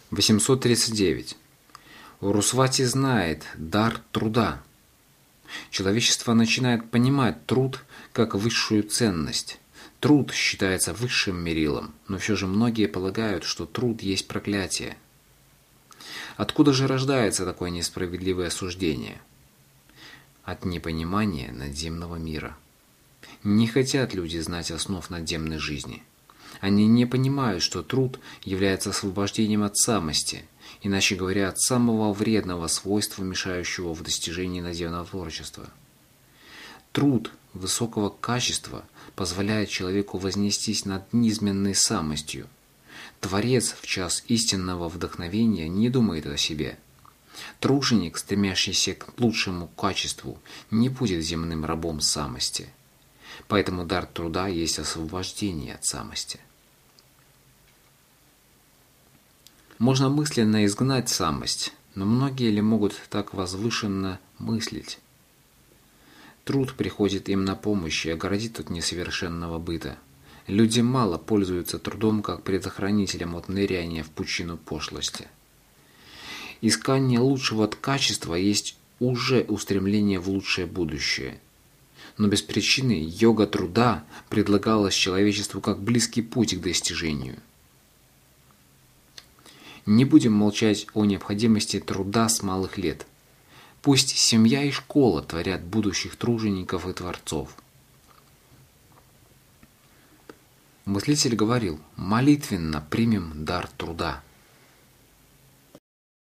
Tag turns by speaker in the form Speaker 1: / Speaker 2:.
Speaker 1: 839. Урусвати знает дар труда. Человечество начинает понимать труд как высшую ценность. Труд считается высшим мерилом, но все же многие полагают, что труд есть проклятие. Откуда же рождается такое несправедливое суждение? От непонимания надземного мира. Не хотят люди знать основ надземной жизни. Они не понимают, что труд является освобождением от самости, иначе говоря, от самого вредного свойства, мешающего в достижении надземного творчества. Труд высокого качества позволяет человеку вознестись над низменной самостью. Творец в час истинного вдохновения не думает о себе. Труженик, стремящийся к лучшему качеству, не будет земным рабом самости. Поэтому дар труда есть освобождение от самости. Можно мысленно изгнать самость, но многие ли могут так возвышенно мыслить? Труд приходит им на помощь и оградит от несовершенного быта. Люди мало пользуются трудом как предохранителем от ныряния в пучину пошлости. Искание лучшего качества есть уже устремление в лучшее будущее. Но без причины йога труда предлагалась человечеству как близкий путь к достижению. Не будем молчать о необходимости труда с малых лет. Пусть семья и школа творят будущих тружеников и творцов. Мыслитель говорил: молитвенно примем дар труда.